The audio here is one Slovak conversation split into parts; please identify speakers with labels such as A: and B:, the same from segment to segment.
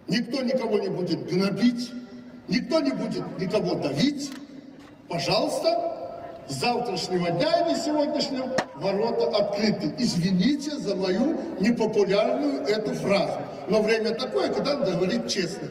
A: Никто никого не будет гнобить, никто не будет никого давить. Пожалуйста, с завтрашнего дня или сегодняшнего ворота открыты. Извините за мою непопулярную эту фразу. Но время такое, когда надо говорить честно.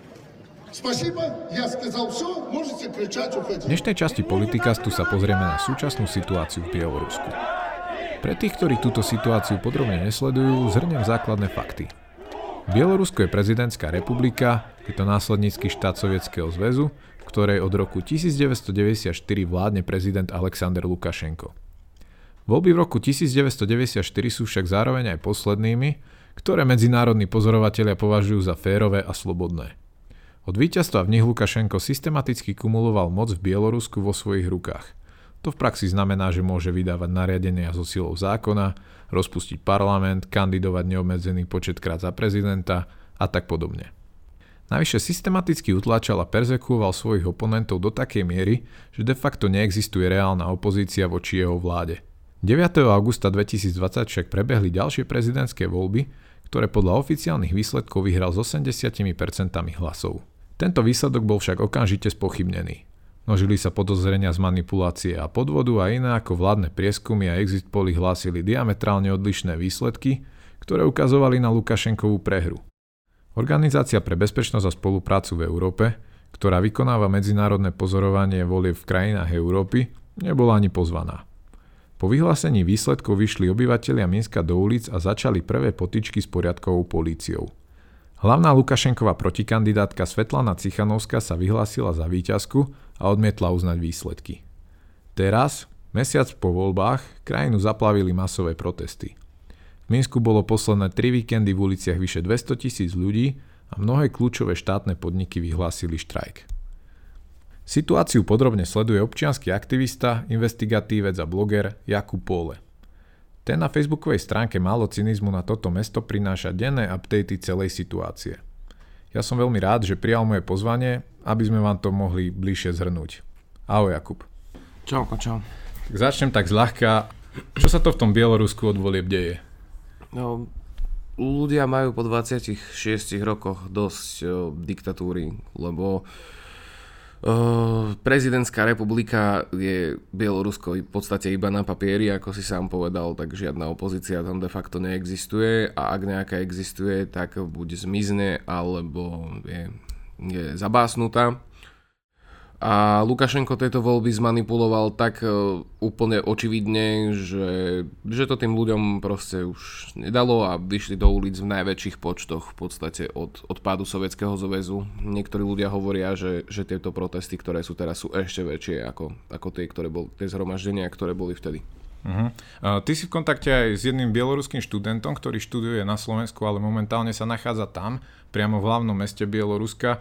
A: Spasibo, ja сказал все, môžete kričať, uchodziť.
B: V dnešnej časti Politicastu sa pozrieme na súčasnú situáciu v Bielorusku. Pre tých, ktorí túto situáciu podrobne nesledujú, zhrniem základné fakty. Bielorusko je prezidentská republika, je to následnícky štát Sovietskeho zväzu, v ktorej od roku 1994 vládne prezident Alexander Lukašenko. Voľby v roku 1994 sú však zároveň aj poslednými, ktoré medzinárodní pozorovatelia považujú za férové a slobodné. Od víťazstva v nich Lukašenko systematicky kumuloval moc v Bielorusku vo svojich rukách. To v praxi znamená, že môže vydávať nariadenia so silou zákona, rozpustiť parlament, kandidovať neobmedzený počet krát za prezidenta a tak podobne. Navyše systematicky utláčal a perzekuoval svojich oponentov do takej miery, že de facto neexistuje reálna opozícia voči jeho vláde. 9. augusta 2020 však prebehli ďalšie prezidentské voľby, ktoré podľa oficiálnych výsledkov vyhral s 80% hlasov. Tento výsledok bol však okamžite spochybnený. Množili sa podozrenia z manipulácie a podvodu a iné ako vládne prieskumy a exit poly hlásili diametrálne odlišné výsledky, ktoré ukazovali na Lukašenkovú prehru. Organizácia pre bezpečnosť a spoluprácu v Európe, ktorá vykonáva medzinárodné pozorovanie volieb v krajinách Európy, nebola ani pozvaná. Po vyhlásení výsledkov vyšli obyvatelia Minska do ulic a začali prvé potyčky s poriadkovou políciou. Hlavná Lukašenková protikandidátka Svetlana Cichanovská sa vyhlásila za víťazku a odmietla uznať výsledky. Teraz, mesiac po voľbách, krajinu zaplavili masové protesty. V Minsku bolo posledné 3 víkendy v uliciach vyše 200 000 ľudí a mnohé kľúčové štátne podniky vyhlásili štrajk. Situáciu podrobne sleduje občiansky aktivista, investigatívec a bloger Jakub Póle. Ten na facebookovej stránke Málo cynizmu na toto mesto prináša denné updaty celej situácie. Ja som veľmi rád, že prijal moje pozvanie, aby sme vám to mohli bližšie zhrnúť. Ahoj Jakub.
C: Čauko, čau.
B: Tak začnem tak zľahka. Čo sa to v tom Bielorusku od volieb deje?
C: No, ľudia majú po 26 rokoch dosť diktatúry, lebo prezidentská republika je Bielorusko v podstate iba na papieri, ako si sám povedal, tak žiadna opozícia tam de facto neexistuje a ak nejaká existuje, tak buď zmizne, alebo je zabásnutá. A Lukašenko tieto voľby zmanipuloval tak úplne očividne, že to tým ľuďom proste už nedalo a vyšli do ulic v najväčších počtoch v podstate od pádu Sovietskeho zväzu. Niektorí ľudia hovoria, že tieto protesty, ktoré sú teraz, sú ešte väčšie ako tie zhromaždenia, ktoré boli vtedy.
B: Uh-huh. Ty si v kontakte aj s jedným bieloruským študentom, ktorý študuje na Slovensku, ale momentálne sa nachádza tam, priamo v hlavnom meste Bieloruska.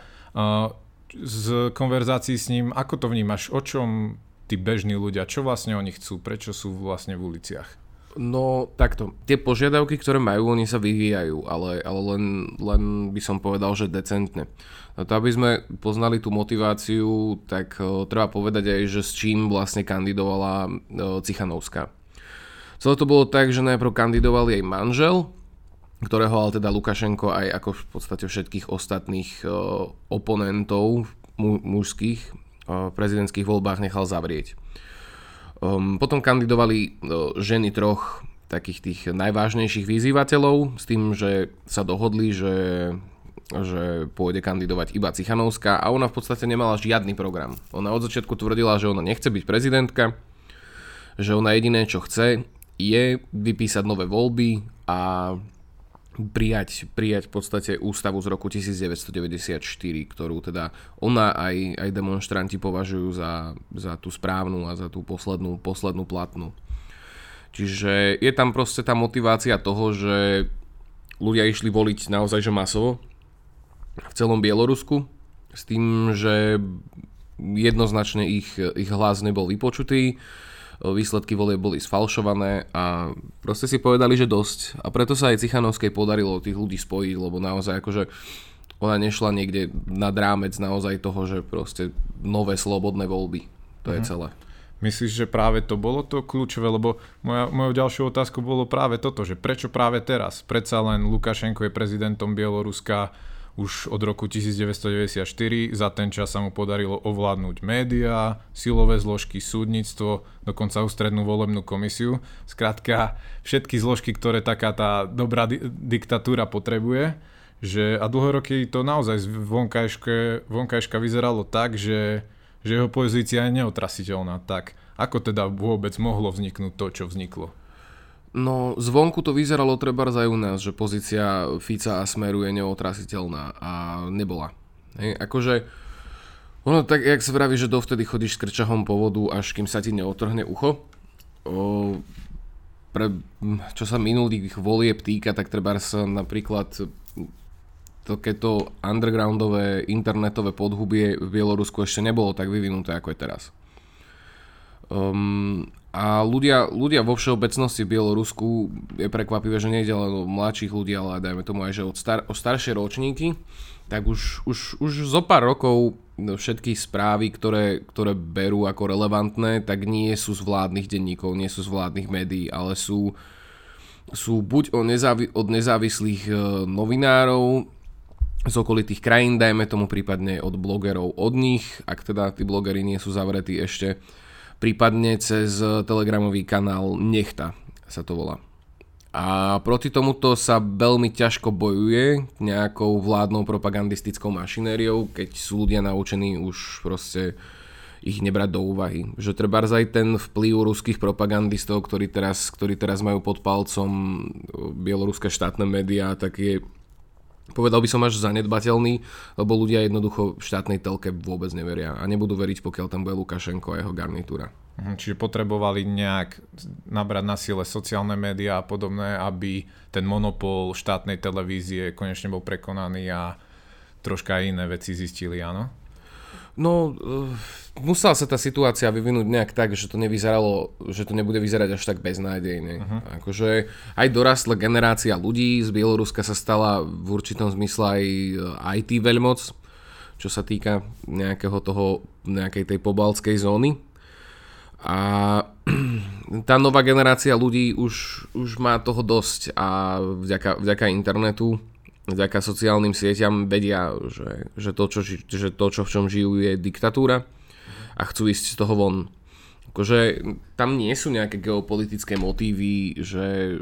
B: Z konverzácií s ním, ako to vnímaš? O čom tí bežní ľudia, čo vlastne oni chcú? Prečo sú vlastne v uliciach?
C: No takto, tie požiadavky, ktoré majú, oni sa vyvíjajú, ale len by som povedal, že decentne. Na to, aby sme poznali tú motiváciu, tak treba povedať aj, že s čím vlastne kandidovala Cichanovská. Celé to bolo tak, že najprv kandidoval jej manžel, ktorého ale teda Lukašenko aj ako v podstate všetkých ostatných oponentov mužských v prezidentských voľbách nechal zavrieť. Potom kandidovali ženy troch takých tých najvážnejších vyzývateľov s tým, že sa dohodli, že pôjde kandidovať iba Cichanovská a ona v podstate nemala žiadny program. Ona od začiatku tvrdila, že ona nechce byť prezidentka, že ona jediné čo chce je vypísať nové voľby a prijať v podstate ústavu z roku 1994, ktorú teda ona aj demonštranti považujú za tú správnu a za tú poslednú platnú. Čiže je tam proste tá motivácia toho, že ľudia išli voliť naozaj že masovo v celom Bielorusku s tým, že jednoznačne ich hlas nebol vypočutý, výsledky volieb boli sfalšované a proste si povedali, že dosť. A preto sa aj Cichanovskej podarilo tých ľudí spojiť, lebo naozaj akože ona nešla niekde nad rámec naozaj toho, že proste nové slobodné voľby. To je celé.
B: Myslíš, že práve to bolo to kľúčové? Lebo mojou ďalšou otázkou bolo práve toto, že prečo práve teraz? Predsa len Lukašenko je prezidentom Bieloruska už od roku 1994. Za ten čas sa mu podarilo ovládnuť médiá, silové zložky, súdnictvo, dokonca ústrednú volebnú komisiu. Skrátka, všetky zložky, ktoré taká tá dobrá diktatúra potrebuje. A dlhé roky to naozaj vonkajška vyzeralo tak, že jeho pozícia je neotrasiteľná. Tak ako teda vôbec mohlo vzniknúť to, čo vzniklo?
C: No, zvonku to vyzeralo trebárs aj u nás, že pozícia Fica a Smeru je neotrasiteľná a nebola. Hej, akože, ono tak, jak sa vraví, že dovtedy chodíš s krčahom po vodu, až kým sa ti neotrhne ucho. Čo sa minulých volieb týka, tak trebárs napríklad takéto undergroundové internetové podhubie v Bielorusku ešte nebolo tak vyvinuté, ako je teraz. A ľudia vo všeobecnosti v Bielorusku, je prekvapivé, že nejde len o mladších ľudí, ale dajme tomu aj, že o staršie ročníky, tak už zo pár rokov všetky správy, ktoré berú ako relevantné, tak nie sú z vládnych denníkov, nie sú z vládnych médií, ale sú buď od nezávislých novinárov z okolitých krajín, dajme tomu prípadne od blogerov od nich, ak teda tí blogeri nie sú zavretí ešte, prípadne cez telegramový kanál Nechta sa to volá. A proti tomuto sa veľmi ťažko bojuje nejakou vládnou propagandistickou mašinériou, keď sú ľudia naučení už proste ich nebrať do úvahy. Že trebárs aj ten vplyv ruských propagandistov, ktorí teraz majú pod palcom bieloruské štátne médiá, tak je, povedal by som, až zanedbateľný, lebo ľudia jednoducho v štátnej telke vôbec neveria a nebudú veriť, pokiaľ tam bude Lukašenko a jeho garnitúra.
B: Čiže potrebovali nejak nabrať na sile sociálne médiá a podobné, aby ten monopol štátnej televízie konečne bol prekonaný a troška iné veci zistili, áno?
C: No, musela sa tá situácia vyvinúť nejak tak, že to nevyzeralo, že to nebude vyzerať až tak beznádejne. Akože aj dorastla generácia ľudí, z Bieloruska sa stala v určitom zmysle aj IT veľmoc, čo sa týka nejakej tej pobaltskej zóny. A tá nová generácia ľudí už má toho dosť a vďaka internetu, vďaka sociálnym sieťam vedia, že to, v čom žijú, je diktatúra a chcú ísť z toho von. Akože tam nie sú nejaké geopolitické motívy, že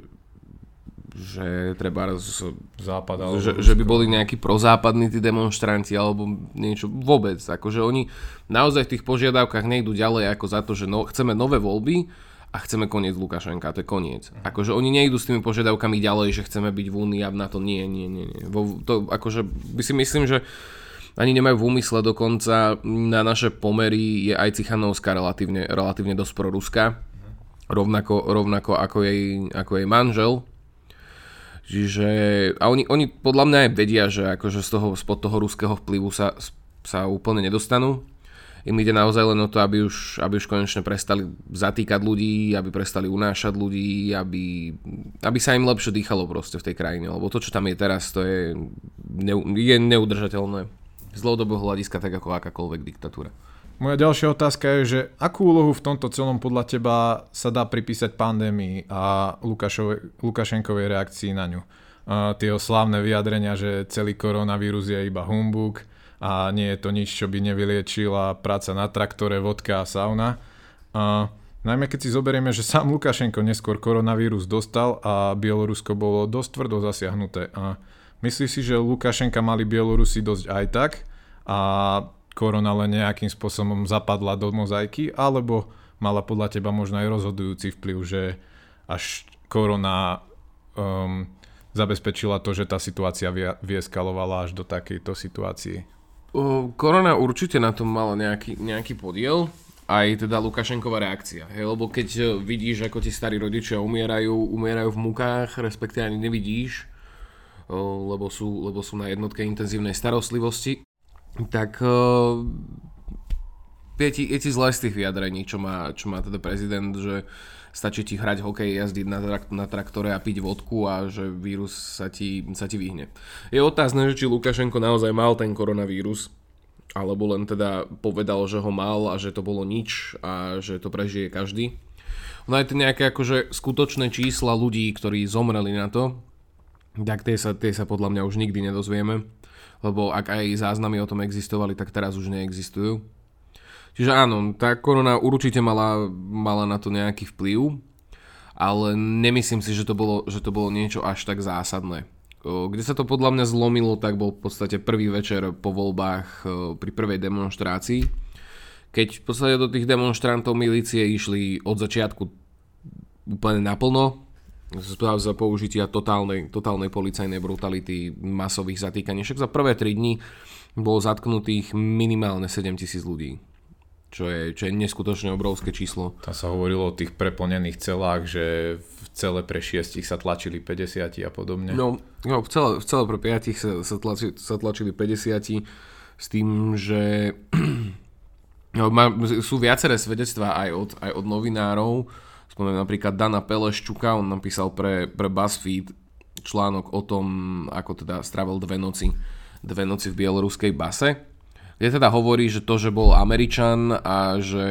C: treba
B: Západ,
C: že by boli nejakí prozápadní tí demonštranti alebo niečo vôbec. Akože oni naozaj v tých požiadavkách nejdú ďalej ako za to, že chceme nové voľby a chceme koniec Lukašenka, to je koniec. Akože oni nejdú s tými požiadavkami ďalej, že chceme byť v únii a na to nie. To akože by si myslím, že ani nemajú v úmysle, dokonca na naše pomery je aj Cichanovská relatívne dosť proruská. Rovnako ako jej manžel. Čiže, a oni podľa mňa aj vedia, že akože spod toho ruského vplyvu sa úplne nedostanú. Im ide naozaj len o to, aby už konečne prestali zatýkať ľudí, aby prestali unášať ľudí, aby sa im lepšie dýchalo proste v tej krajine. Lebo to, čo tam je teraz, to je neudržateľné. Z dlhodobého hľadiska, tak ako akákoľvek diktatúra.
B: Moja ďalšia otázka je, že akú úlohu v tomto celom podľa teba sa dá pripísať pandémii a Lukašenkovej reakcii na ňu? Tie slávne vyjadrenia, že celý koronavírus je iba humbug a nie je to nič, čo by nevyliečila práca na traktore, vodka a sauna. Najmä keď si zoberieme, že sám Lukašenko neskôr koronavírus dostal a Bielorusko bolo dosť tvrdo zasiahnuté. Myslíš si, že Lukašenka mali Bielorusi dosť aj tak a korona len nejakým spôsobom zapadla do mozaiky, alebo mala podľa teba možno aj rozhodujúci vplyv, že až korona zabezpečila to, že tá situácia vyeskalovala až do takejto situácie?
C: Korona určite na tom mala nejaký podiel, aj teda Lukašenková reakcia. Lebo keď vidíš, ako ti starí rodičia umierajú v mukách, respektíve ani nevidíš, lebo sú na jednotke intenzívnej starostlivosti, tak je ti zle z tých vyjadrení, čo má teda prezident, že stačí ti hrať hokej, jazdiť na traktore a piť vodku a že vírus sa ti vyhne. Je otázne, že či Lukašenko naozaj mal ten koronavírus, alebo len teda povedal, že ho mal a že to bolo nič a že to prežije každý. No aj nejaké akože skutočné čísla ľudí, ktorí zomreli na to, tak tie sa podľa mňa už nikdy nedozvieme. Lebo ak aj záznamy o tom existovali, tak teraz už neexistujú. Čiže áno, tá korona určite mala na to nejaký vplyv, ale nemyslím si, že to bolo niečo až tak zásadné. Kde sa to podľa mňa zlomilo, tak bol v podstate prvý večer po voľbách pri prvej demonštrácii, keď v podstate do tých demonštrantov milície išli od začiatku úplne naplno, za použitia totálnej policajnej brutality, masových zatýkaní. Však za prvé 3 dni bolo zatknutých minimálne 7 000 ľudí, čo je neskutočne obrovské číslo.
D: Tam sa hovorilo o tých preplnených celách, že v cele pre 6 sa tlačili 50 a podobne.
C: No v cele pre 5 sa tlačili 50 s tým, že sú viaceré svedectvá aj od novinárov. Spomínam napríklad Dana Peleščuka, on napísal pre BuzzFeed článok o tom, ako teda strávil dve noci v bieloruskej base, kde teda hovorí, že to, že bol Američan a že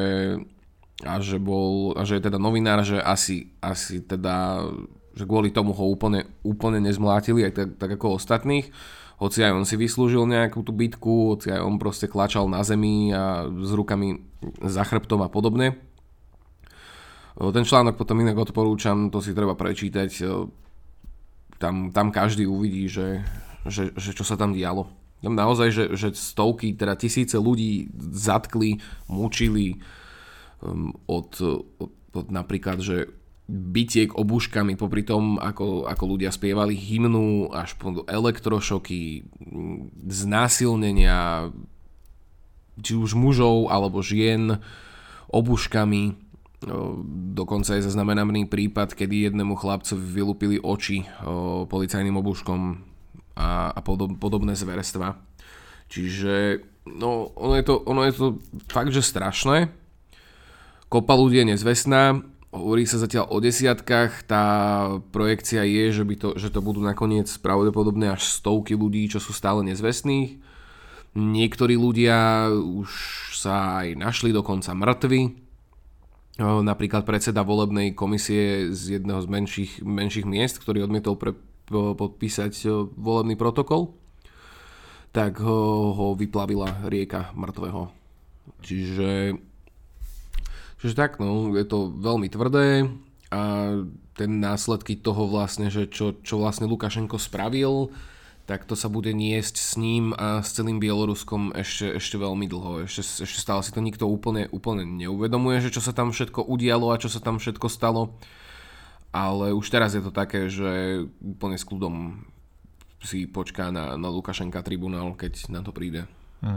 C: je teda novinár, že asi teda, že kvôli tomu ho úplne nezmlátili, aj tak ako ostatných, hoci aj on si vyslúžil nejakú tú bitku, hoci aj on proste klačal na zemi a s rukami za chrbtom a podobne. Ten článok potom inak odporúčam, to si treba prečítať, tam každý uvidí, že čo sa tam dialo. Tam naozaj, že stovky, teda tisíce ľudí zatkli, mučili od napríklad, že bitiek obuškami, popri tom, ako ľudia spievali hymnu, až po elektrošoky, znásilnenia, či už mužov alebo žien obuškami. Dokonca je zaznamenaný prípad, kedy jednému chlapcovi vylúpili oči policajným obuškom a podobné zverstva. Čiže no, ono je to fakt, že strašné. Kopa ľudí je nezvestná, hovorí sa zatiaľ o desiatkách, tá projekcia je, že to budú nakoniec pravdepodobne až stovky ľudí, čo sú stále nezvestných. Niektorí ľudia už sa aj našli dokonca mŕtvi. Napríklad predseda volebnej komisie z jedného z menších miest, ktorý odmietol podpísať volebný protokol, tak ho vyplavila rieka mŕtvého. Čiže tak, no, je to veľmi tvrdé a ten následky toho vlastne, že čo vlastne Lukašenko spravil, tak to sa bude niesť s ním a s celým Bieloruskom ešte veľmi dlho. Ešte stále si to nikto úplne neuvedomuje, že čo sa tam všetko udialo a čo sa tam všetko stalo. Ale už teraz je to také, že úplne s kľudom si počká na Lukašenka tribunál, keď na to príde.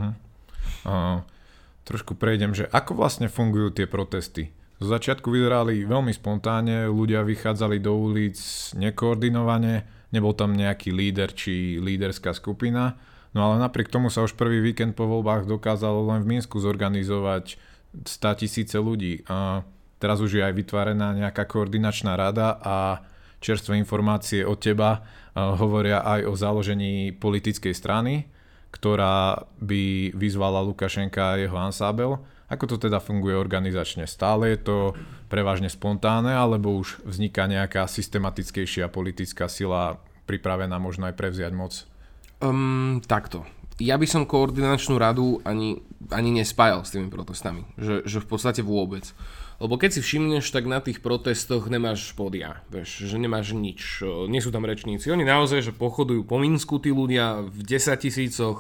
D: Trošku prejdem, že ako vlastne fungujú tie protesty. Zo začiatku vyzerali veľmi spontánne, ľudia vychádzali do ulic nekoordinovane, nebol tam nejaký líder či líderská skupina, no ale napriek tomu sa už prvý víkend po voľbách dokázalo len v Minsku zorganizovať 100 000 ľudí. A teraz už je aj vytvorená nejaká koordinačná rada a čerstvé informácie od teba hovoria aj o založení politickej strany, ktorá by vyzvala Lukašenka a jeho ansábel. Ako to teda funguje organizačne? Stále je to prevažne spontánne, alebo už vzniká nejaká systematickejšia politická sila pripravená možno aj prevziať moc?
C: Takto. Ja by som koordinačnú radu ani nespájal s tými protestami. Že v podstate vôbec. Lebo keď si všimneš, tak na tých protestoch nemáš pódia, vieš, že nemáš nič. Nie sú tam rečníci. Oni naozaj, že pochodujú po Minsku tí ľudia v 10 000,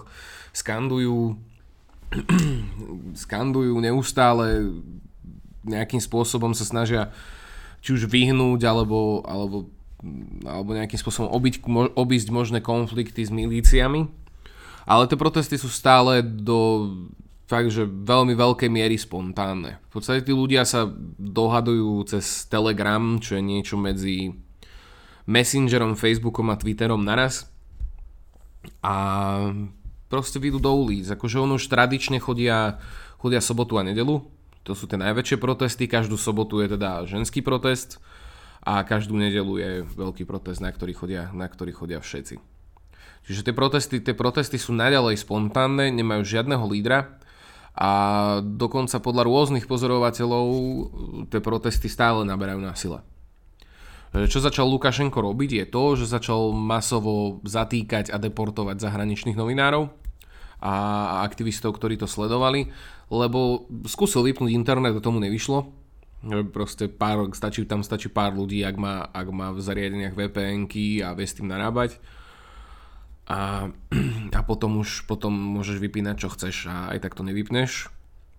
C: skandujú neustále, nejakým spôsobom sa snažia či už vyhnúť, alebo nejakým spôsobom obísť možné konflikty s milíciami. Ale tie protesty sú stále do fakt, že veľmi veľkej miery spontánne. V podstate tí ľudia sa dohadujú cez Telegram, čo je niečo medzi Messengerom, Facebookom a Twitterom naraz. A proste vyjdú do ulic. Akože on už tradične chodia sobotu a nedeľu. To sú tie najväčšie protesty. Každú sobotu je teda ženský protest a každú nedeľu je veľký protest, na ktorý chodia všetci. Čiže tie protesty sú naďalej spontánne, nemajú žiadneho lídra a dokonca podľa rôznych pozorovateľov tie protesty stále naberajú na sile. Čo začal Lukašenko robiť je to, že začal masovo zatýkať a deportovať zahraničných novinárov a aktivistov, ktorí to sledovali, lebo skúsil vypnúť internet a tomu nevyšlo. Proste stačí pár ľudí, ak má v zariadeniach VPN-ky a vie s tým narábať. A potom môžeš vypínať čo chceš a aj tak to nevypneš.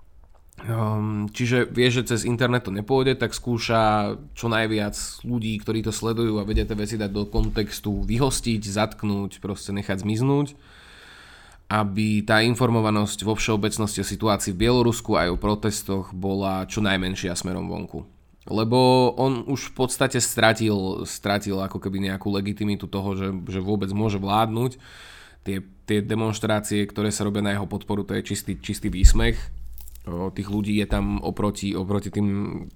C: Čiže vie, že cez internet to nepôjde, tak skúša čo najviac ľudí, ktorí to sledujú a vedia tie veci dať do kontextu, vyhostiť, zatknúť, proste nechať zmiznúť, aby tá informovanosť vo všeobecnosti o situácii v Bielorusku aj o protestoch bola čo najmenšia smerom vonku. Lebo on už v podstate stratil ako keby nejakú legitimitu toho, že vôbec môže vládnuť. Tie demonštrácie, ktoré sa robia na jeho podporu, to je čistý výsmech. Tých ľudí je tam oproti tým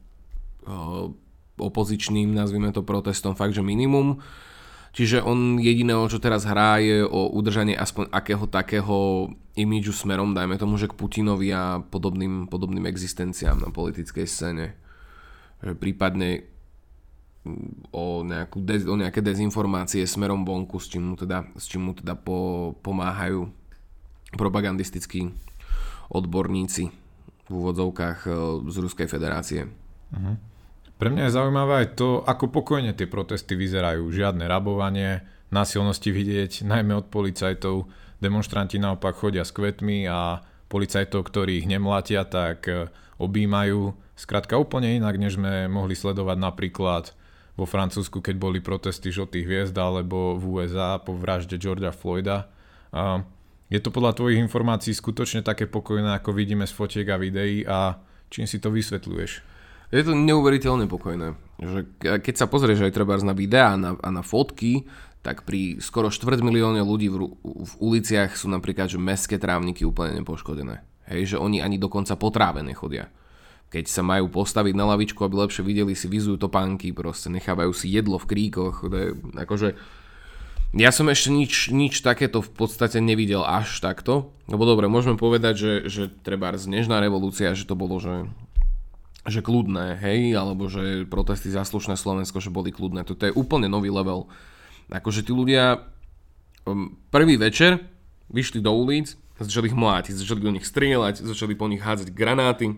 C: opozičným, nazvime to, protestom fakt, že minimum. Čiže on jediné, čo teraz hrá, je o udržanie aspoň akého takého imidžu smerom, dajme tomu, že k Putinovi a podobným existenciám na politickej scéne. Prípadne o nejaké dezinformácie smerom vonku, s čím mu teda pomáhajú propagandistickí odborníci v úvodzovkách z Ruskej federácie.
D: Uh-huh. Pre mňa je zaujímavé aj to, ako pokojne tie protesty vyzerajú. Žiadne rabovanie, násilnosti vidieť, najmä od policajtov. Demonštranti naopak chodia s kvetmi a policajtov, ktorí ich nemlátia, tak objímajú. Skrátka úplne inak, než sme mohli sledovať napríklad vo Francúzsku, keď boli protesty žltých hviezd, alebo v USA po vražde Georgea Floyda. Je to podľa tvojich informácií skutočne také pokojné, ako vidíme z fotiek a videí, a čím si to vysvetľuješ?
C: Je to neuveriteľne pokojné. Že keď sa pozrieš aj trebárs na videá a na fotky, tak pri skoro 250 000 ľudí v uliciach sú napríklad, že mestské trávniky úplne nepoškodené. Hej, že oni ani dokonca po tráve nechodia. Keď sa majú postaviť na lavičku, aby lepšie videli, si vyzujú topánky, proste nechávajú si jedlo v kríkoch. Akože ja som ešte nič takéto v podstate nevidel až takto. Lebo dobre, môžeme povedať, že trebárs dnešná revolúcia, že to bolo, že kľudné, hej, alebo že protesty za slušné Slovensko, že boli kľudné. Toto je úplne nový level. Akože tí ľudia prvý večer vyšli do ulic, začali ich mlátiť, začali do nich strieľať, začali po nich hádzať granáty.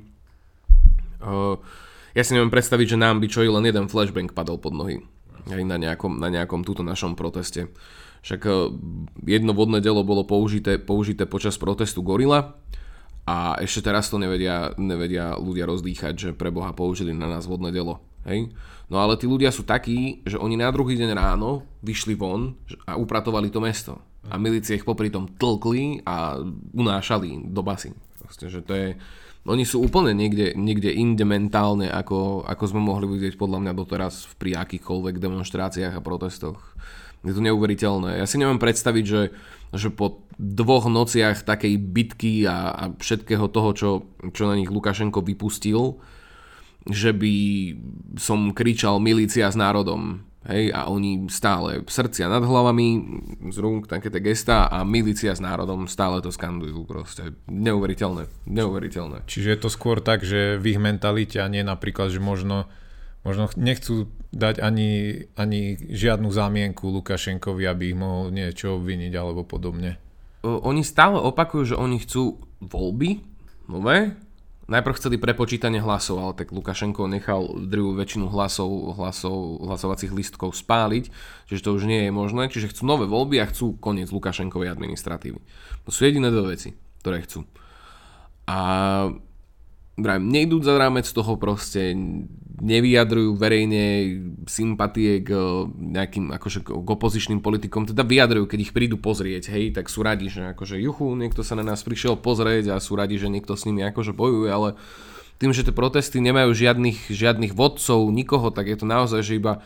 C: Ja si neviem predstaviť, že nám by čo i len jeden flashbang padol pod nohy aj na nejakom túto našom proteste. Však jedno vodné delo bolo použité počas protestu Gorila a ešte teraz to nevedia ľudia rozdýchať, že pre Boha použili na nás vodné delo. Hej? No ale tí ľudia sú takí, že oni na druhý deň ráno vyšli von a upratovali to mesto. A milície ich popri tom tlkli a unášali do basy. Proste, že to je... Oni sú úplne niekde inde mentálne, ako sme mohli vidieť podľa mňa doteraz pri akýchkoľvek demonštráciách a protestoch. Je to neuveriteľné. Ja si neviem predstaviť, že po 2 nociach takej bitky a všetkého toho, čo na nich Lukašenko vypustil, že by som kričal milícia s národom. Hej, a oni stále srdcia nad hlavami, z rúk takéto gestá a milícia s národom stále to skandujú. Proste neuveriteľné.
D: Čiže je to skôr tak, že v ich mentalite a nie napríklad, že možno nechcú dať ani žiadnu zámienku Lukašenkovi, aby ich mohol niečo obviniť alebo podobne.
C: Oni stále opakujú, že oni chcú voľby nové. Najprv chceli prepočítanie hlasov, ale tak Lukašenko nechal drvú väčšinu hlasovacích lístkov spáliť, čiže to už nie je možné, čiže chcú nové voľby a chcú koniec Lukašenkovej administratívy. To sú jediné 2 veci, ktoré chcú. A nejdú za rámec toho, proste nevyjadrujú verejne sympatie k nejakým akože k opozičným politikom, teda vyjadrujú, keď ich prídu pozrieť, hej, tak sú radi, že akože niekto sa na nás prišiel pozrieť a sú radi, že niekto s nimi akože bojuje, ale tým, že tie protesty nemajú žiadnych vodcov, nikoho, tak je to naozaj, že iba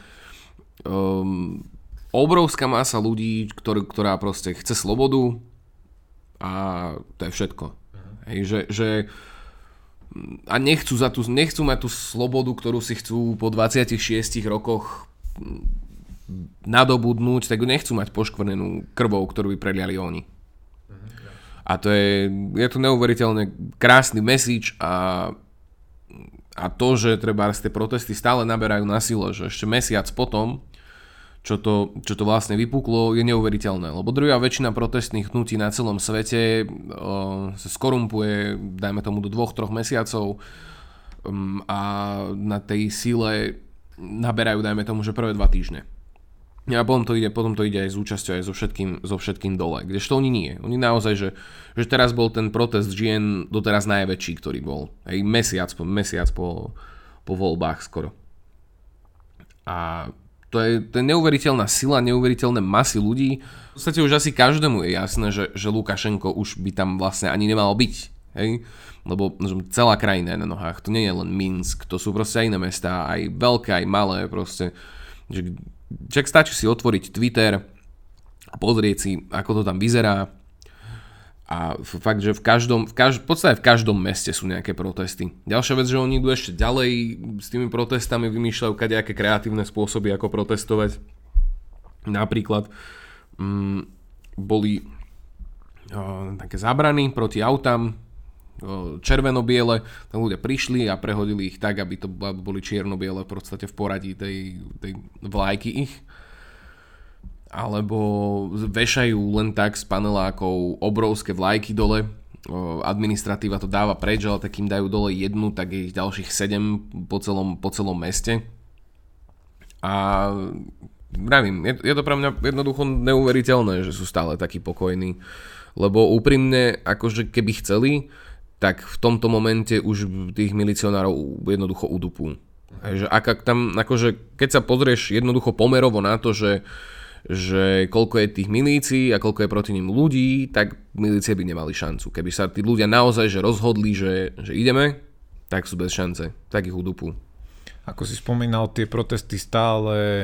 C: obrovská masa ľudí, ktorá proste chce slobodu a to je všetko. Hej, že a nechcú mať tú slobodu, ktorú si chcú po 26 rokoch nadobudnúť, tak nechcú mať poškvrnenú krvou, ktorú by preliali oni. A to je to neuveriteľne krásny message a A to, že treba tie protesty stále naberajú na sile, že ešte mesiac potom, čo to vlastne vypuklo, je neuveriteľné. Lebo druhá väčšina protestných hnutí na celom svete sa skorumpuje, dajme tomu do 2-3 mesiacov a na tej síle naberajú, dajme tomu, že prvé 2 týždne. A potom to ide aj s účasťou, aj so všetkým dole. Kdežto oni nie. Oni naozaj, že teraz bol ten protest žien doteraz najväčší, ktorý bol. Aj mesiac po voľbách skoro. A to je neuveriteľná sila, neuveriteľné masy ľudí. V podstate už asi každému je jasné, že Lukašenko už by tam vlastne ani nemal byť. Hej? Lebo celá krajina je na nohách. To nie je len Minsk, to sú proste aj iné mestá, aj veľké, aj malé proste. Však stačí si otvoriť Twitter a pozrieť si, ako to tam vyzerá. A fakt, že v podstate v každom meste sú nejaké protesty. Ďalšia vec, že oni idú ešte ďalej s tými protestami, vymýšľajú kadejaké kreatívne spôsoby, ako protestovať. Napríklad boli také zábrany proti autám, červeno-biele, tam ľudia prišli a prehodili ich tak, aby to boli čierno-biele v podstate v poradí tej vlajky ich. Alebo vešajú len tak z panelákov obrovské vlajky dole. Administratíva to dáva preč, ale tak im dajú dole jednu, tak je ich ďalších 7 po celom meste. A vravím, je to pre mňa jednoducho neuveriteľné, že sú stále takí pokojní. Lebo úprimne, akože keby chceli, tak v tomto momente už tých milicionárov jednoducho udupú. Takže keď sa pozrieš jednoducho pomerovo na to, že koľko je tých milícií a koľko je proti nim ľudí, tak milície by nemali šancu. Keby sa tí ľudia naozaj rozhodli, že ideme, tak sú bez šance. Tak ich udupú.
D: Ako si spomínal, tie protesty stále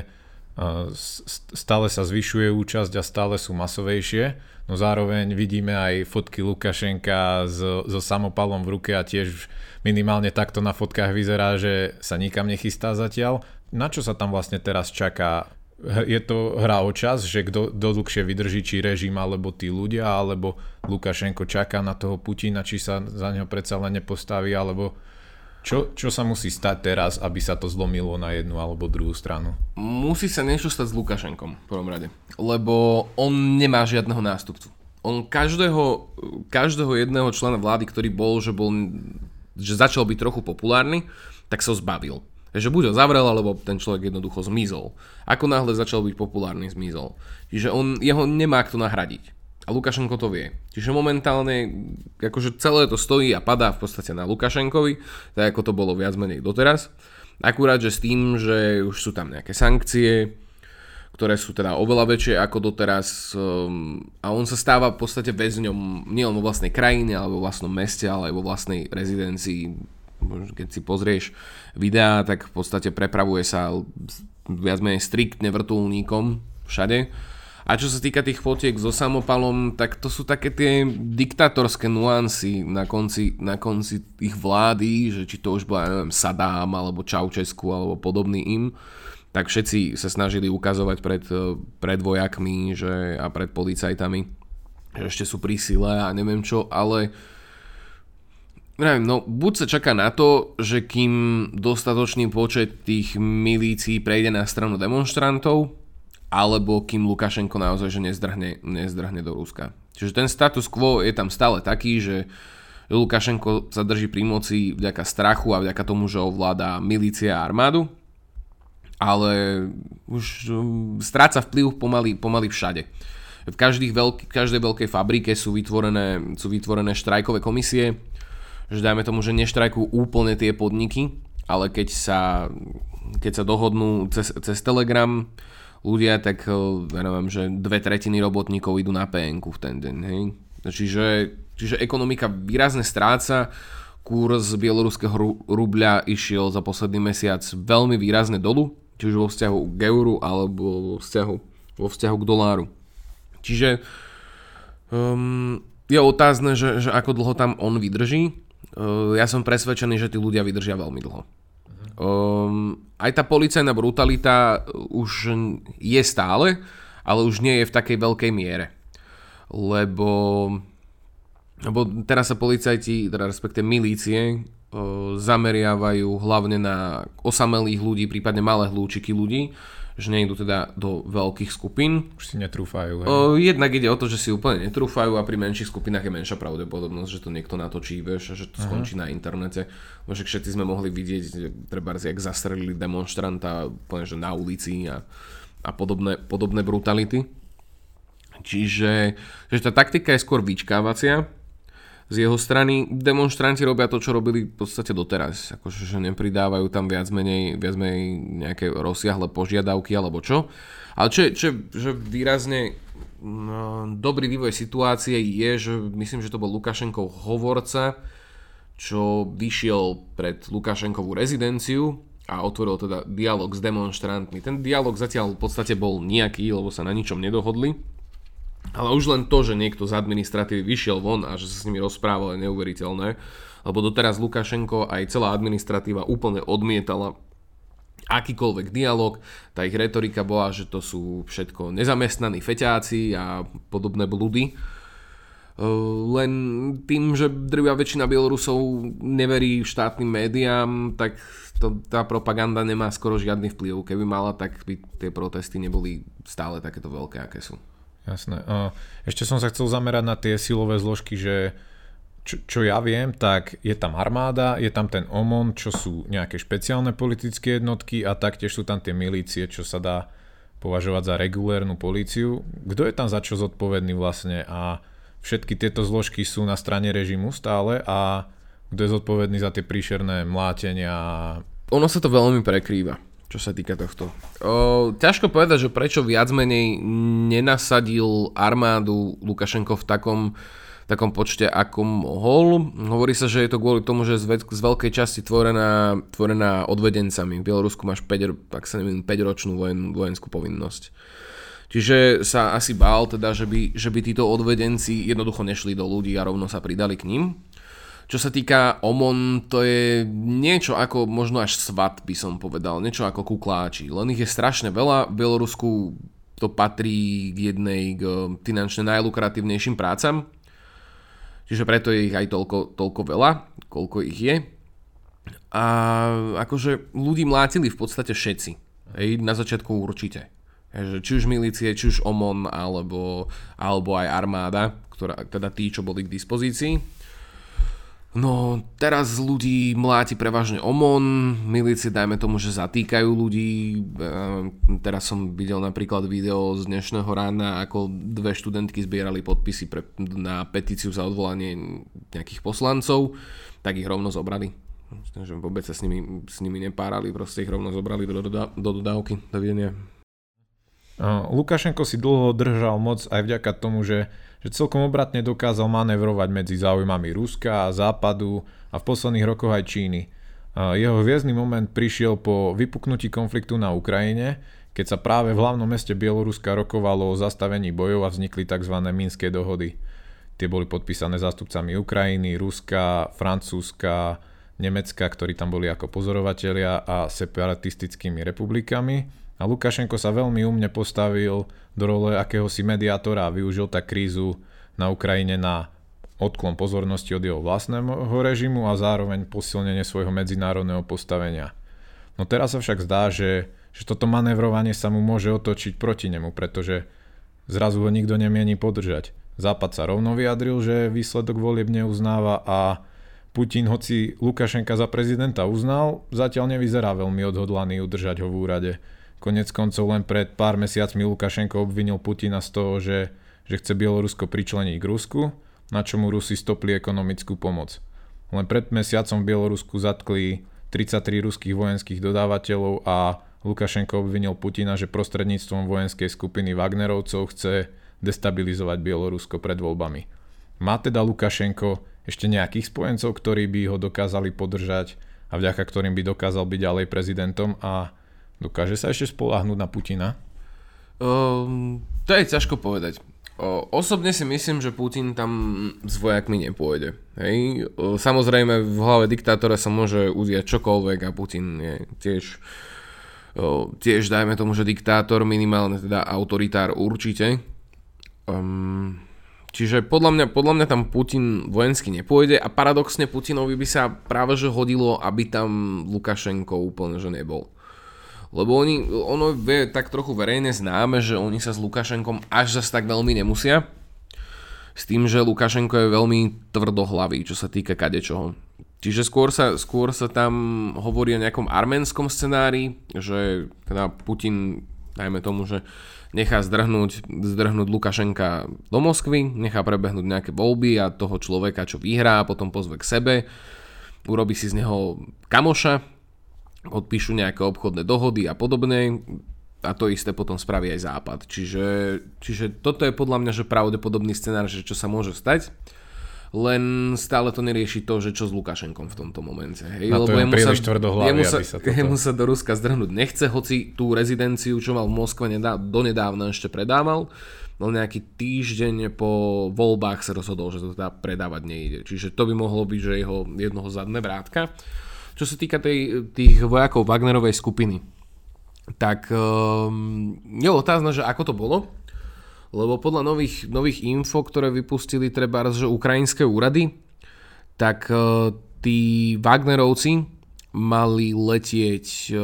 D: sa zvyšuje účasť a stále sú masovejšie. No zároveň vidíme aj fotky Lukašenka so samopalom v ruke a tiež minimálne takto na fotkách vyzerá, že sa nikam nechystá zatiaľ. Na čo sa tam vlastne teraz čaká? Je to hra o čas, že kto dlhšie vydrží, či režim alebo tí ľudia, alebo Lukašenko čaká na toho Putina, či sa za neho predsa len nepostaví, alebo čo sa musí stať teraz, aby sa to zlomilo na jednu alebo druhú stranu?
C: Musí sa niečo stať s Lukašenkom v prvom rade, lebo on nemá žiadneho nástupcu. On každého jedného člena vlády, ktorý že začal byť trochu populárny, tak sa ho zbavil. Takže buď ho zavrel, alebo ten človek jednoducho zmizol. Ako náhle začal byť populárny, zmizol. Čiže jeho nemá kto nahradiť. A Lukašenko to vie. Čiže momentálne akože celé to stojí a padá v podstate na Lukašenkovi, tak ako to bolo viac menej doteraz. Akurát, že s tým, že už sú tam nejaké sankcie, ktoré sú teda oveľa väčšie ako doteraz a on sa stáva v podstate väzňom nielen vo vlastnej krajine, ale vo vlastnom meste, ale aj vo vlastnej rezidencii. Keď si pozrieš videá, tak v podstate prepravuje sa viac menej striktne vrtuľníkom všade. A čo sa týka tých fotiek so samopalom, tak to sú také tie diktátorské nuancy na konci ich vlády, že či to už bola, neviem, Saddam alebo Ceausescu alebo podobný im, tak všetci sa snažili ukazovať pred vojakmi a pred policajtami, že ešte sú pri sile a neviem čo, ale buď sa čaká na to, že kým dostatočný počet tých milícií prejde na stranu demonštrantov, alebo kým Lukašenko naozaj že nezdrhne do Ruska. Čiže ten status quo je tam stále taký, že Lukašenko sa drží pri moci vďaka strachu a vďaka tomu, že ovláda milícia a armádu, ale už stráca vplyv pomaly všade. V každej veľkej fabrike sú vytvorené štrajkové komisie, že dajme tomu, že neštrajkujú úplne tie podniky, ale keď sa dohodnú cez Telegram ľudia, tak ja neviem, že 2/3 robotníkov idú na PN-ku v ten deň. Hej? Čiže ekonomika výrazne stráca, kurz bieloruského rubľa išiel za posledný mesiac veľmi výrazne dolu, či už vo vzťahu k euru alebo vo vzťahu k doláru. Čiže je otázne, že ako dlho tam on vydrží. Ja som presvedčený, že tí ľudia vydržia veľmi dlho. Aj tá policajná brutalita už je stále, ale už nie je v takej veľkej miere. Lebo teraz sa policajti, teda respektive milície, zameriavajú hlavne na osamelých ľudí, prípadne malé hlúčiky ľudí, že nejdu teda do veľkých skupín.
D: Už si netrúfajú.
C: Jednak ide o to, že si úplne netrúfajú a pri menších skupinách je menšia pravdepodobnosť, že to niekto natočí, vieš, že to skončí na internete. Že všetci sme mohli vidieť, treba jak zastrelili demonštranta úplne, že na ulici a podobné brutality. Čiže tá taktika je skôr vyčkávacia. Z jeho strany demonštranti robia to, čo robili v podstate doteraz. Akože že nepridávajú tam viac menej nejaké rozsiahle požiadavky alebo čo. Ale čo výrazne dobrý vývoj situácie je, že myslím, že to bol Lukašenkov hovorca, čo vyšiel pred Lukašenkovú rezidenciu a otvoril teda dialog s demonštrantmi. Ten dialog zatiaľ v podstate bol nejaký, lebo sa na ničom nedohodli. Ale už len to, že niekto z administratívy vyšiel von a že sa s nimi rozprával, je neuveriteľné. Lebo doteraz Lukašenko aj celá administratíva úplne odmietala akýkoľvek dialog. Tá ich retorika bola, že to sú všetko nezamestnaní feťáci a podobné blúdy. Len tým, že drvivá väčšina Bielorusov neverí štátnym médiám, tak tá propaganda nemá skoro žiadny vplyv. Keby mala, tak by tie protesty neboli stále takéto veľké, aké sú.
D: Jasné. Ešte som sa chcel zamerať na tie silové zložky, že čo ja viem, tak je tam armáda, je tam ten OMON, čo sú nejaké špeciálne politické jednotky a taktiež sú tam tie milície, čo sa dá považovať za regulérnu políciu. Kto je tam za čo zodpovedný vlastne a všetky tieto zložky sú na strane režimu stále a kto je zodpovedný za tie príšerné mlátenia?
C: Ono sa to veľmi prekrýva, čo sa týka tohto. Ťažko povedať, že prečo viac menej nenasadil armádu Lukašenko v takom počte, ako mohol. Hovorí sa, že je to kvôli tomu, že z veľkej časti tvorená odvedencami. V Bielorusku máš 5-ročnú vojenskú povinnosť. Čiže sa asi bál, teda, že by títo odvedenci jednoducho nešli do ľudí a rovno sa pridali k ním. Čo sa týka OMON, to je niečo ako možno až SWAT by som povedal, niečo ako kukláči. Len ich je strašne veľa. V Bielorusku to patrí k jednej finančne najlukratívnejším prácam. Čiže preto je ich aj toľko veľa, koľko ich je. A akože ľudí mlátili v podstate všetci. Na začiatku určite. Či už milície, či už OMON, alebo aj armáda, teda tí, čo boli k dispozícii. No, teraz ľudí mláti prevažne OMON, milície dajme tomu, že zatýkajú ľudí. Teraz som videl napríklad video z dnešného rána, ako 2 študentky zbierali podpisy na petíciu za odvolanie nejakých poslancov, tak ich rovno zobrali. Takže vôbec sa s nimi nepárali, proste ich rovno zobrali do dodávky. Dovidenia.
D: Lukašenko si dlho držal moc aj vďaka tomu, že celkom obratne dokázal manévrovať medzi záujmami Ruska a Západu a v posledných rokoch aj Číny. Jeho hviezdny moment prišiel po vypuknutí konfliktu na Ukrajine, keď sa práve v hlavnom meste Bieloruska rokovalo o zastavení bojov a vznikli tzv. Minské dohody. Tie boli podpísané zástupcami Ukrajiny, Ruska, Francúzska, Nemecka, ktorí tam boli ako pozorovatelia a separatistickými republikami. A Lukašenko sa veľmi umne postavil do role akéhosi mediátora a využil tak krízu na Ukrajine na odklon pozornosti od jeho vlastného režimu a zároveň posilnenie svojho medzinárodného postavenia. No teraz sa však zdá, že toto manévrovanie sa mu môže otočiť proti nemu, pretože zrazu ho nikto nemieni podržať. Západ sa rovno vyjadril, že výsledok volieb neuznáva a Putin, hoci Lukašenka za prezidenta uznal, zatiaľ nevyzerá veľmi odhodlaný udržať ho v úrade. Konec koncov len pred pár mesiacmi Lukašenko obvinil Putina z toho, že chce Bielorusko pričleniť k Rusku, na čo mu Rusi stopli ekonomickú pomoc. Len pred mesiacom v Bielorusku zatkli 33 ruských vojenských dodávateľov a Lukašenko obvinil Putina, že prostredníctvom vojenskej skupiny Wagnerovcov chce destabilizovať Bielorusko pred voľbami. Má teda Lukašenko ešte nejakých spojencov, ktorí by ho dokázali podržať a vďaka ktorým by dokázal byť ďalej prezidentom a dokáže sa ešte spoľahnúť na Putina?
C: To je ťažko povedať. Osobne si myslím, že Putin tam s vojakmi nepôjde. Hej? Samozrejme v hlave diktátora sa môže udiať čokoľvek a Putin je tiež dajme tomu, že diktátor, minimálne teda autoritár určite. Čiže podľa mňa tam Putin vojensky nepôjde a paradoxne Putinovi by sa práve že hodilo, aby tam Lukašenko úplne že nebol. Lebo ono je tak trochu verejne známe, že oni sa s Lukašenkom až zas tak veľmi nemusia. S tým, že Lukašenko je veľmi tvrdohlavý, čo sa týka kadečoho. Čiže skôr sa tam hovorí o nejakom arménskom scenári, že teda Putin, dajme tomu, že nechá zdrhnúť Lukašenka do Moskvy, nechá prebehnúť nejaké voľby a toho človeka, čo vyhrá, potom pozve k sebe, urobí si z neho kamoša, podpíšu nejaké obchodné dohody a podobne a to isté potom spraví aj Západ. Čiže toto je podľa mňa že pravdepodobný scenár, že čo sa môže stať, len stále to nerieši to, že čo s Lukašenkom v tomto momente. Hej?
D: Na to
C: lebo
D: je príliš tvrdohlavý, aby sa toto...
C: Jemu sa do Ruska zdrhnúť nechce, hoci tú rezidenciu, čo mal v Moskve donedávna ešte predával, no nejaký týždeň po voľbách sa rozhodol, že to teda predávať nejde. Čiže to by mohlo byť, že jeho jednoho zadné vrátka. Čo sa týka tých vojakov Wagnerovej skupiny, tak je otázne, že ako to bolo. Lebo podľa nových info, ktoré vypustili trebárs, že ukrajinské úrady, tak tí Wagnerovci mali letieť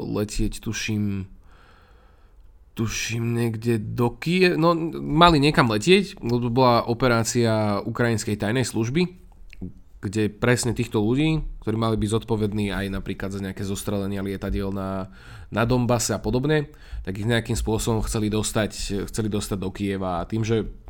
C: tuším niekde do Kyjeva, no mali niekam letieť, lebo to bola operácia ukrajinskej tajnej služby, kde presne týchto ľudí, ktorí mali byť zodpovední aj napríklad za nejaké zostrelenia lietadiel na Donbase a podobne, tak ich nejakým spôsobom chceli dostať do Kyjeva a tým,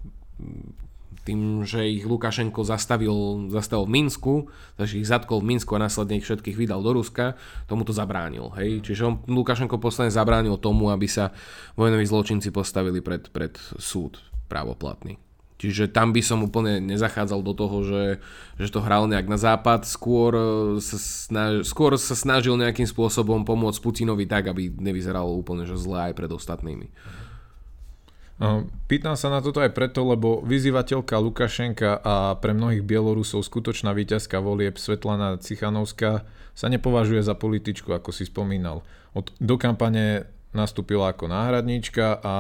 C: že ich Lukašenko zastavil v Minsku, takže ich zatkol v Minsku a následne ich všetkých vydal do Ruska, tomu to zabránil. Hej? Čiže Lukašenko posledne zabránil tomu, aby sa vojnoví zločinci postavili pred súd právoplatný. Čiže tam by som úplne nezachádzal do toho, že to hral nejak na západ, skôr sa snažil nejakým spôsobom pomôcť Putinovi tak, aby nevyzeralo úplne že zle aj pred ostatnými.
D: Pýtam sa na toto aj preto, lebo vyzývateľka Lukašenka a pre mnohých Bielorusov skutočná víťazka volieb Svetlana Cichanovská sa nepovažuje za političku, ako si spomínal. Do kampane nastúpila ako náhradníčka a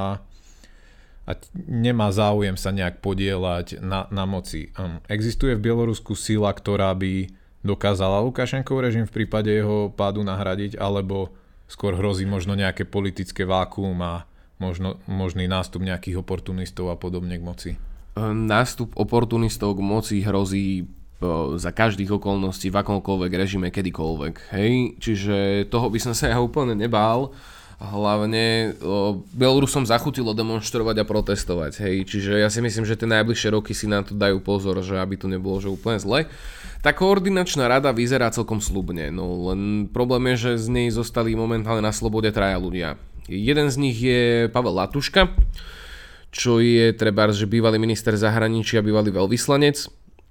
D: nemá záujem sa nejak podieľať na moci. Existuje v Bielorusku sila, ktorá by dokázala Lukašenkov režim v prípade jeho pádu nahradiť, alebo skôr hrozí možno nejaké politické vákuum a možný nástup nejakých oportunistov a podobne k moci?
C: Nástup oportunistov k moci hrozí za každých okolností v akomkoľvek režime kedykoľvek. Hej? Čiže toho by som sa ja úplne nebál. Hlavne Bielorusom zachutilo demonštrovať a protestovať. Hej. Čiže ja si myslím, že tie najbližšie roky si na to dajú pozor, že aby to nebolo že úplne zle. Tá koordinačná rada vyzerá celkom sľubne, no len problém je, že z nej zostali momentálne na slobode 3 ľudia. Jeden z nich je Pavel Latuška, čo je trebárs, že bývalý minister zahraničia, bývalý veľvyslanec.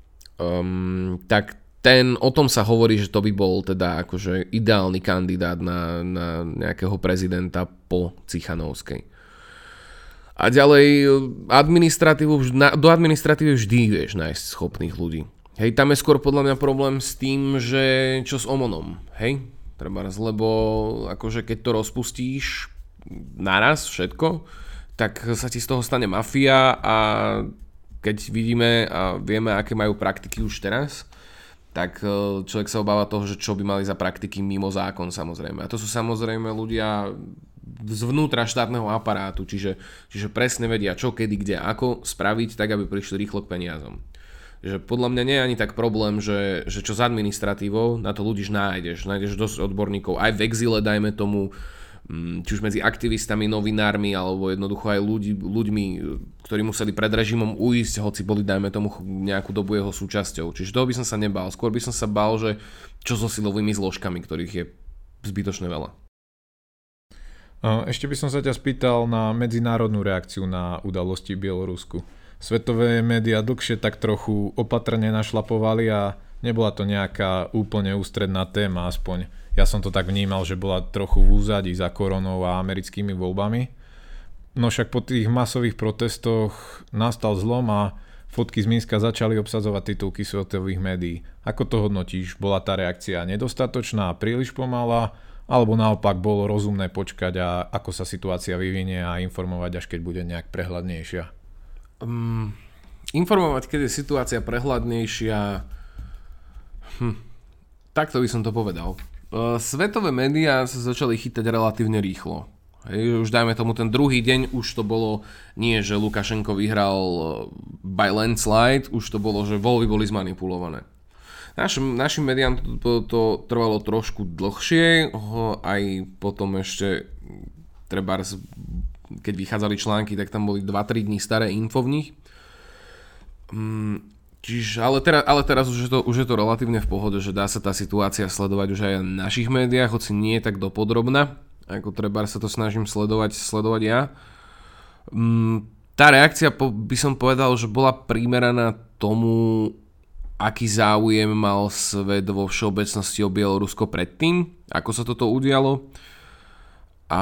C: Tak o tom sa hovorí, že to by bol teda akože ideálny kandidát na nejakého prezidenta po Cichanovskej. A ďalej do administratívy vždy vieš nájsť schopných ľudí. Hej, tam je skôr podľa mňa problém s tým, že čo s Omonom, hej? Lebo akože keď to rozpustíš naraz všetko, tak sa ti z toho stane mafia a keď vidíme a vieme, aké majú praktiky už teraz, tak človek sa obáva toho, že čo by mali za praktiky mimo zákon samozrejme. A to sú samozrejme ľudia zvnútra štátneho aparátu, čiže presne vedia čo, kedy, kde, ako spraviť tak, aby prišli rýchlo k peniazom. Že podľa mňa nie je ani tak problém, že čo s administratívou, na to ľudí nájdeš dosť odborníkov, aj v exile dajme tomu, či už medzi aktivistami, novinármi, alebo jednoducho aj ľuďmi, ktorí museli pred režimom uísť, hoci boli, dajme tomu, nejakú dobu jeho súčasťou. Čiže toho by som sa nebál. Skôr by som sa bál, že čo so silovými zložkami, ktorých je zbytočne veľa.
D: Ešte by som sa ťa spýtal na medzinárodnú reakciu na udalosti v Bielorusku. Svetové médiá dlhšie tak trochu opatrne našlapovali a nebola to nejaká úplne ústredná téma, aspoň ja som to tak vnímal, že bola trochu v úzadí za koronou a americkými voľbami. No však po tých masových protestoch nastal zlom a fotky z Minska začali obsadzovať titulky svetových médií. Ako to hodnotíš? Bola tá reakcia nedostatočná, príliš pomalá, alebo naopak bolo rozumné počkať a ako sa situácia vyvinie a informovať, až keď bude nejak prehľadnejšia?
C: Informovať, keď je situácia prehľadnejšia. Takto by som to povedal. Svetové médiá sa začali chytať relatívne rýchlo. Hej, už dajme tomu ten druhý deň, už to bolo nie, že Lukašenko vyhral by landslide, už to bolo, že voľby boli zmanipulované. Našim médiám to trvalo trošku dlhšie, aj potom ešte trebárs, keď vychádzali články, tak tam boli 2-3 dní staré info v nich. Čiže, ale teraz už je to relatívne v pohode, že dá sa tá situácia sledovať už aj na našich médiách, hoci nie je tak dopodrobná, ako trebárs sa to snažím sledovať ja. Tá reakcia by som povedal, že bola primeraná tomu, aký záujem mal svet vo všeobecnosti o Bielorusko predtým, ako sa toto udialo. A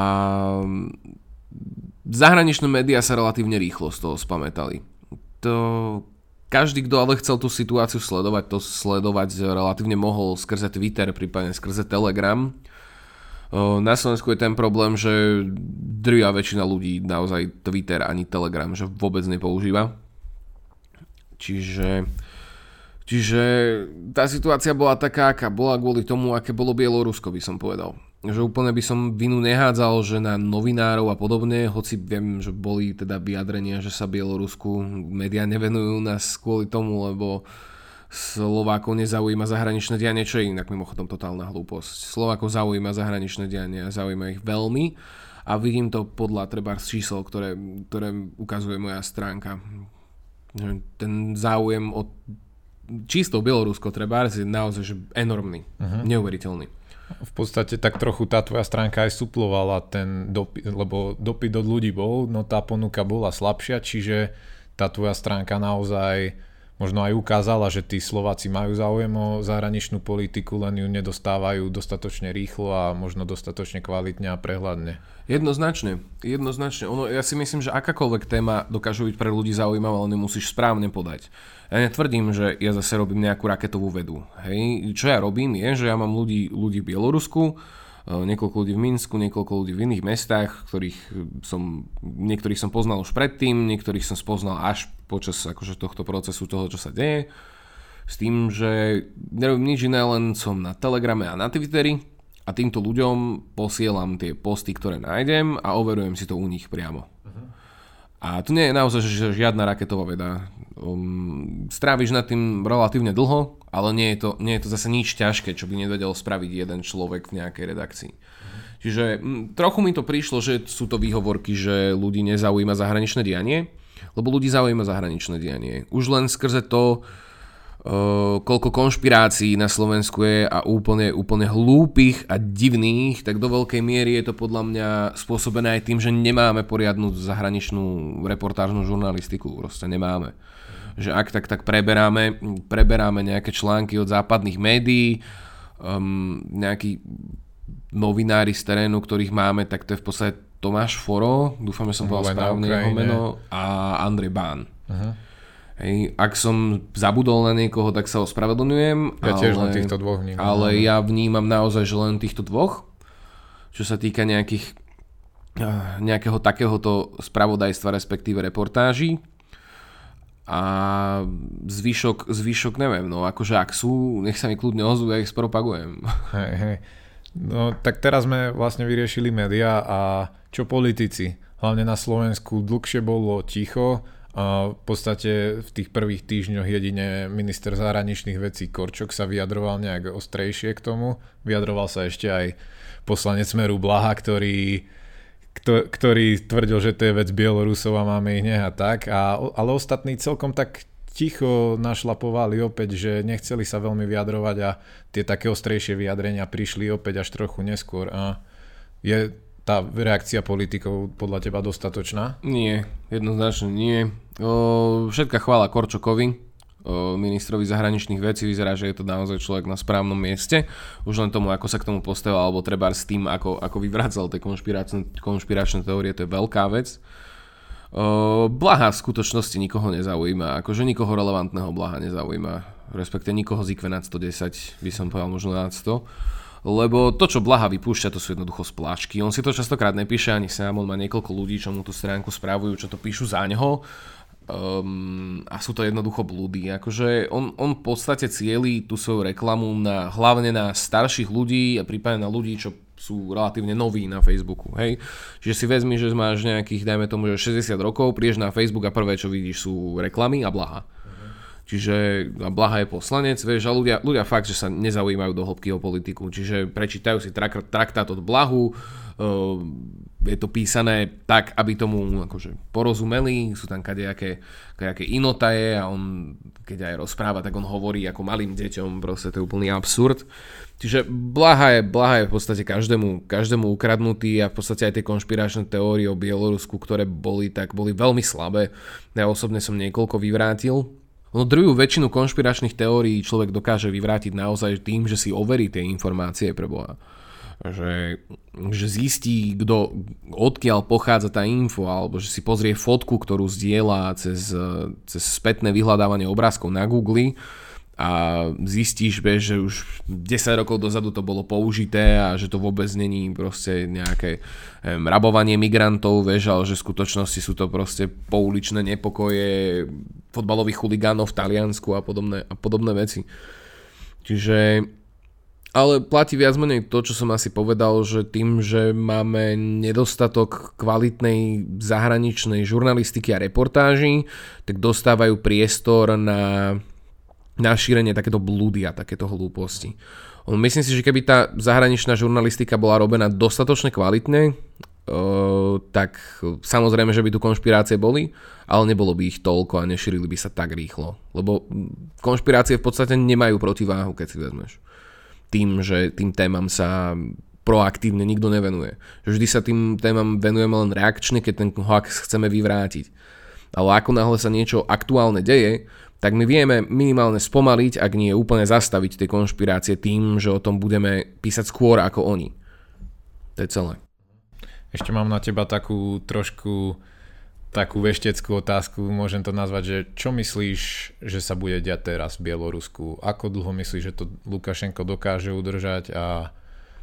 C: zahraničné médiá sa relatívne rýchlo z toho spamätali. Každý, kto ale chcel tú situáciu sledovať relatívne mohol skrze Twitter, prípadne skrze Telegram. Na Slovensku je ten problém, že drvivá väčšina ľudí naozaj Twitter ani Telegram že vôbec nepoužíva. Čiže tá situácia bola taká, aká bola kvôli tomu, aké bolo Bielorusko, by som povedal. Že úplne by som vinu nehádzal, že na novinárov a podobne, hoci viem, že boli teda vyjadrenia, že sa Bielorusku médiá nevenujú nás kvôli tomu, lebo Slovákov nezaujíma zahraničné dianie, čo je inak mimochodom totálna hlúposť. Slovákov zaujíma zahraničné dianie a zaujíma ich veľmi a vidím to podľa trebárs čísel, ktoré ukazuje moja stránka. Ten záujem o čisto Bielorusko trebárs je naozaj že enormný, neuveriteľný.
D: V podstate tak trochu tá tvoja stránka aj suplovala ten dopyt, lebo dopyt od ľudí bol, no tá ponuka bola slabšia, čiže tá tvoja stránka naozaj možno aj ukázala, že tí Slováci majú záujem o zahraničnú politiku, len ju nedostávajú dostatočne rýchlo a možno dostatočne kvalitne a prehľadne. Jednoznačne. Ja si myslím, že akákoľvek téma dokáže byť pre ľudí zaujímavá, ale musíš správne podať. Ja netvrdím, že ja zase robím nejakú raketovú vedu. Hej. Čo ja robím je, že ja mám ľudí v Bielorusku, niekoľko ľudí v Minsku, niekoľko ľudí v iných mestách, niektorých som poznal už predtým, niektorých som spoznal až počas akože tohto procesu toho, čo sa deje. S tým, že nerobím nič iné, len som na Telegrame a na Twitteri a týmto ľuďom posielam tie posty, ktoré nájdem a overujem si to u nich priamo. A tu nie je naozaj že žiadna raketová veda. Stráviš nad tým relatívne dlho, ale nie je to zase nič ťažké, čo by nevedel spraviť jeden človek v nejakej redakcii. Čiže trochu mi to prišlo, že sú to výhovorky, že ľudí nezaujíma zahraničné dianie, lebo ľudí zaujíma zahraničné dianie. Už len skrze to, koľko konšpirácií na Slovensku je a úplne hlúpych a divných, tak do veľkej miery je to podľa mňa spôsobené aj tým, že nemáme poriadnu zahraničnú reportážnu žurnalistiku. Proste nemáme. Že ak tak preberáme nejaké články od západných médií, nejakí novinári z terénu, ktorých máme, tak to je v podstate Tomáš Foro, dúfam, že som povedal správne jeho meno, a Andrej Bán. Hej, ak som zabudol na niekoho, tak sa ospravedlňujem. Ja tiež len týchto dvoch vnímam.
C: Ale ja vnímam naozaj, že len týchto dvoch. Čo sa týka nejakého takéhoto spravodajstva, respektíve reportáží. A zvyšok neviem, no akože ak sú, nech sa mi kľudne ozvú, ja ich spropagujem.
D: Hej. No tak teraz sme vlastne vyriešili médiá a čo politici? Hlavne na Slovensku dlhšie bolo ticho. A v podstate v tých prvých týždňoch jedine minister zahraničných vecí Korčok sa vyjadroval nejak ostrejšie k tomu. Vyjadroval sa ešte aj poslanec Smeru Blaha, ktorý tvrdil, že to je vec Bielorusov a máme ich nehať tak. Ale ostatní celkom tak ticho našlapovali opäť, že nechceli sa veľmi vyjadrovať a tie také ostrejšie vyjadrenia prišli opäť až trochu neskôr. A je tá reakcia politikov podľa teba dostatočná?
C: Nie, jednoznačne nie. Všetká chvála Korčokovi, ministrovi zahraničných vecí, vyzerá, že je to naozaj človek na správnom mieste. Už len tomu, ako sa k tomu postavil, alebo treba s tým, ako vyvrácal tie konšpiračné teórie, to je veľká vec. Blaha v skutočnosti nikoho nezaujíma, akože nikoho relevantného Blaha nezaujíma, respektive nikoho z IQ nad 110, by som povedal možno nad 100. Lebo to, čo Blaha vypúšťa, to sú jednoducho spláčky. On si to častokrát nepíše ani sám, on má niekoľko ľudí, čo mu tú stránku správujú, čo to píšu za neho. a sú to jednoducho blúdy. Akože on v podstate cieli tú svoju reklamu hlavne na starších ľudí a prípadne na ľudí, čo sú relatívne noví na Facebooku. Hej? Čiže si vezmi, že máš nejakých, dajme tomu, že 60 rokov, prídeš na Facebook a prvé, čo vidíš, sú reklamy a Blaha. Čiže Blaha je poslanec, vieš, a ľudia fakt, že sa nezaujímajú do hĺbky o politiku, čiže prečítajú si traktát od Blahu, je to písané tak, aby tomu akože porozumeli, sú tam kadejaké inotaje a on, keď aj rozpráva, tak on hovorí ako malým deťom, proste to je úplný absurd. Čiže Blaha je v podstate každému ukradnutý a v podstate aj tie konšpiračné teórie o Bielorusku, ktoré boli veľmi slabé. Ja osobne som niekoľko vyvrátil. Druhú väčšinu konšpiračných teórií človek dokáže vyvrátiť naozaj tým, že si overí tie informácie pre Boha. Že zistí, odkiaľ pochádza tá info, alebo že si pozrie fotku, ktorú zdieľa cez spätné vyhľadávanie obrázkov na Google a zistíš, že už 10 rokov dozadu to bolo použité a že to vôbec není proste nejaké rabovanie migrantov, ale že v skutočnosti sú to proste pouličné nepokoje fotbalových chuligánov v Taliansku a podobné veci. Čiže ale platí viac menej to, čo som asi povedal, že tým, že máme nedostatok kvalitnej zahraničnej žurnalistiky a reportáží, tak dostávajú priestor na šírenie takéto blúdy a takéto hlúposti. Myslím si, že keby tá zahraničná žurnalistika bola robená dostatočne kvalitne, tak samozrejme, že by tu konšpirácie boli, ale nebolo by ich toľko a nešírili by sa tak rýchlo. Lebo konšpirácie v podstate nemajú protiváhu, keď si vezmeš. Tým, že tým témam sa proaktívne nikto nevenuje. Vždy sa tým témam venujeme len reakčne, keď ten hoax chceme vyvrátiť. Ale ako náhle sa niečo aktuálne deje, tak my vieme minimálne spomaliť, ak nie úplne zastaviť tie konšpirácie tým, že o tom budeme písať skôr ako oni. To je celé.
D: Ešte mám na teba takú vešteckú otázku, môžem to nazvať, že čo myslíš, že sa bude diať teraz v Bielorusku? Ako dlho myslíš, že to Lukašenko dokáže udržať a...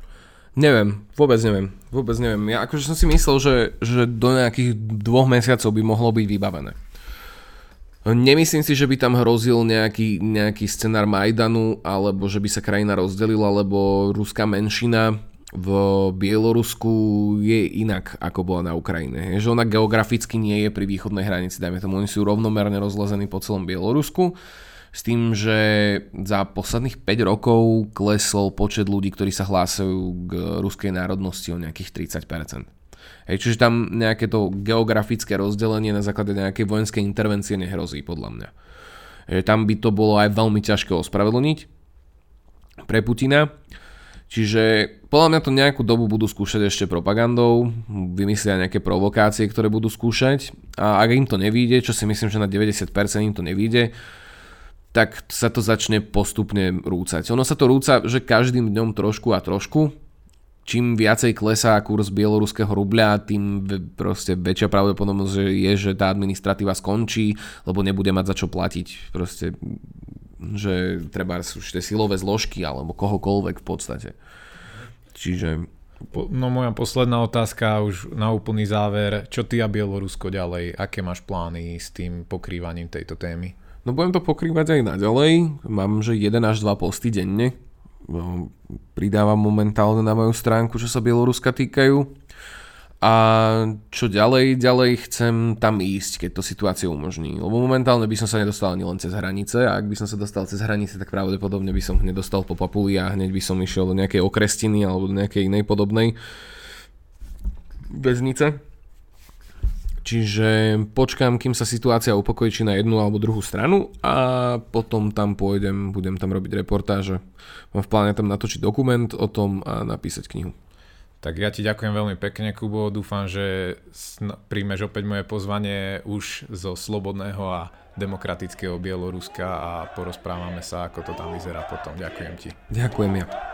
C: Vôbec neviem. Ja akože som si myslel, že do nejakých 2 mesiacov by mohlo byť vybavené. Nemyslím si, že by tam hrozil nejaký scenár Majdanu, alebo že by sa krajina rozdelila, lebo ruská menšina v Bielorusku je inak, ako bola na Ukrajine. Že ona geograficky nie je pri východnej hranici, dajme tomu, oni sú rovnomerne rozlezení po celom Bielorusku, s tým, že za posledných 5 rokov klesol počet ľudí, ktorí sa hlásajú k ruskej národnosti o nejakých 30%. Čiže tam nejaké to geografické rozdelenie na základe nejakej vojenskej intervencie nehrozí, podľa mňa. Tam by to bolo aj veľmi ťažké ospravedlniť pre Putina. Čiže podľa mňa to nejakú dobu budú skúšať ešte propagandou, vymyslia nejaké provokácie, ktoré budú skúšať a ak im to nevyjde, čo si myslím, že na 90% im to nevyjde, tak sa to začne postupne rúcať. Ono sa to rúca, že každým dňom trošku a trošku. Čím viacej klesá kurz bieloruského rubľa, tým proste väčšia pravdepodobnosť je, že tá administratíva skončí, lebo nebude mať za čo platiť. Proste, že treba už tie silové zložky alebo kohokoľvek v podstate. Čiže...
D: No moja posledná otázka už na úplný záver. Čo ty a Bielorusko ďalej? Aké máš plány s tým pokrývaním tejto témy?
C: No budem to pokrývať aj naďalej. Mám, že 1 až 2 posty denne. Pridávam momentálne na moju stránku, čo sa Bieloruska týkajú. A čo ďalej? Ďalej chcem tam ísť, keď to situácia umožní. Lebo momentálne by som sa nedostal ani len cez hranice a ak by som sa dostal cez hranice, tak pravdepodobne by som hneď dostal po papuli a hneď by som išiel do nejakej okrestiny alebo do nejakej inej podobnej väznice. Čiže počkám, kým sa situácia upokojí či na jednu alebo druhú stranu a potom tam pôjdem, budem tam robiť reportáže. Mám v pláne tam natočiť dokument o tom a napísať knihu.
D: Tak ja ti ďakujem veľmi pekne, Kubo. Dúfam, že príjmeš opäť moje pozvanie už zo slobodného a demokratického Bieloruska a porozprávame sa, ako to tam vyzerá potom. Ďakujem ti.
C: Ďakujem ja.